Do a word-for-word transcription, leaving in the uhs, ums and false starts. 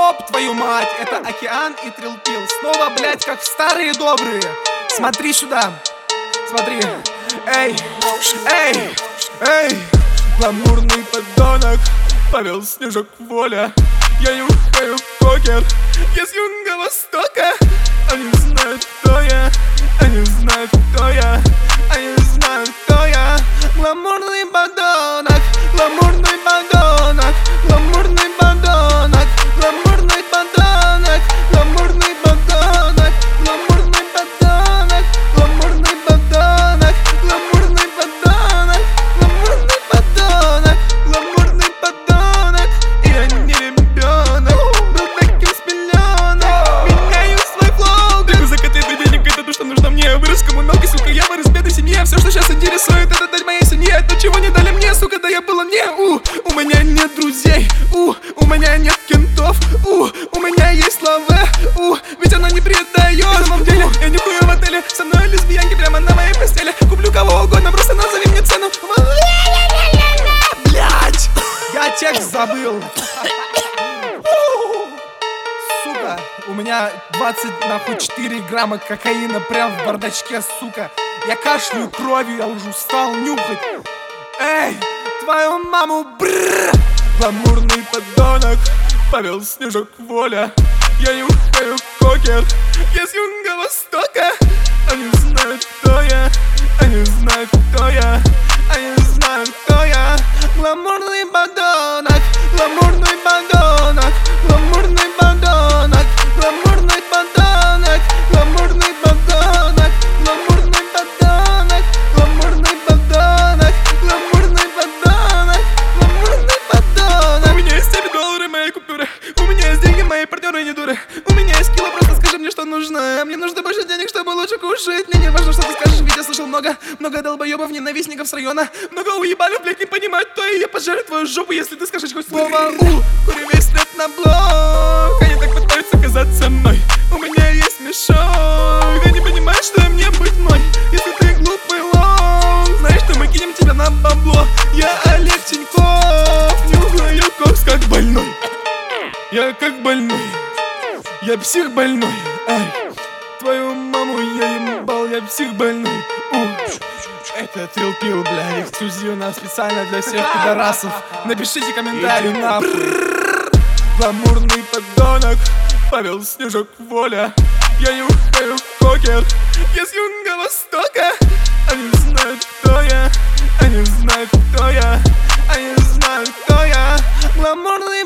Ёб твою мать, это Океан и Трилпил. Снова, блять, как в старые добрые. Смотри сюда, смотри. Эй, эй, эй. Гламурный подонок Павел Снежок Воля. Я нюхаю покер, я с Юга Востока. Они знают, кто я, они знают, кто я, они знают, кто я. Гламурный подонок, гламурный подонок, гламурный подонок, гламурный подонок, гламурный подонок, гламурный подонок, гламурный подонок, гламурный подонок, гламурный подонок, гламурный подонок. Я не ребенок, был таким с пеленок. Меняю свой флоу, бегу за коты, денег, это то, что нужно мне. Вырос коммуналкой, сука, я вырос в бедной семье. Все, что сейчас интересует, это дать моей семье. То, чего не дали мне, сука, да я было не. У, у меня нет друзей, у, у меня нет кентов, у, у меня есть лаве, у, ведь она не предает. На самом деле, я нюхаю в отеле, со мной лесбиянки прямо на моей постели. Куплю кого угодно, просто назови мне цену. Блять, я текст забыл. Сука, у меня двадцать нахуй четыре грамма кокаина прям в бардачке, сука. Я кашляю кровью, я уже устал нюхать. Эй, твою маму, брррр. Гламурный подонок Павел Снежок Воля. Я нюхаю покер, я с Юга Востока. Они знают, кто я, они знают, кто я, они знают, кто я. Гламурный подонок, гламурный подонок, гламурный подонок, гламурный подонок, гламурный подонок, гламурный подонок, гламурный подонок, гламурный подонок, гламурный подонок. У меня есть тебе доллары, мои купюры, у меня есть деньги, мои партнеры не дуры. У меня есть кило, просто скажи мне, что нужно. Мне нужно больше денег, чтобы лучше кушать. Мне не важно, что ты скажешь, ведь я слышал много, много долбоебов, ненавистников с района. Много уебанов, блядь, не понимают, кто я. Я пожарю твою жопу, если ты скажешь хоть слово. У, курю весь лет на блок. Они так пытаются казаться мной. У меня есть мешок. Я не понимаю, что мне быть мной. Если ты глупый лох, знаешь, что мы кинем тебя на бабло. Я Олег Тиньков, нюхаю кокс как больной. Я как больной, я псих больной. Ай, твою маму я ебал, я псих больной. У, это Трилпил, бля, эксклюзивно, специально для всех пидорасов. Напишите комментарий нахуй. Гламурный подонок Павел Снежок Воля. Я нюхаю покер, я с Юга Востока. Они знают, кто я, они знают, кто я, они знают, кто я. Гламурный